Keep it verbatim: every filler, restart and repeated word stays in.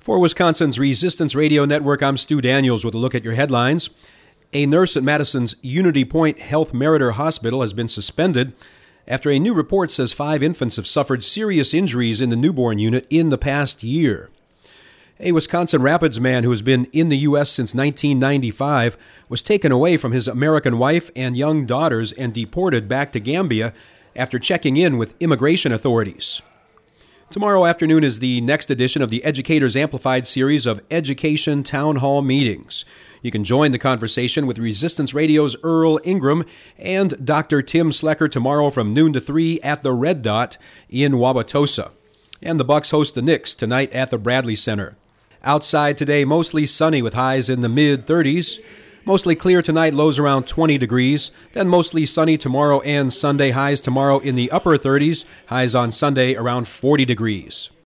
For Wisconsin's Resistance Radio Network, I'm Stu Daniels with a look at your headlines. A nurse at Madison's Unity Point Health Meritor Hospital has been suspended after a new report says five infants have suffered serious injuries in the newborn unit in the past year. A Wisconsin Rapids man who has been in the U S since nineteen ninety-five was taken away from his American wife and young daughters and deported back to Gambia after checking in with immigration authorities. Tomorrow afternoon is the next edition of the Educators Amplified series of Education Town Hall meetings. You can join the conversation with Resistance Radio's Earl Ingram and Doctor Tim Slecker tomorrow from noon to three at the Red Dot in Wauwatosa. And the Bucks host the Knicks tonight at the Bradley Center. Outside today, mostly sunny with highs in the mid-thirties. Mostly clear tonight, lows around twenty degrees. Then mostly sunny tomorrow and Sunday, highs tomorrow in the upper thirties. Highs on Sunday around forty degrees.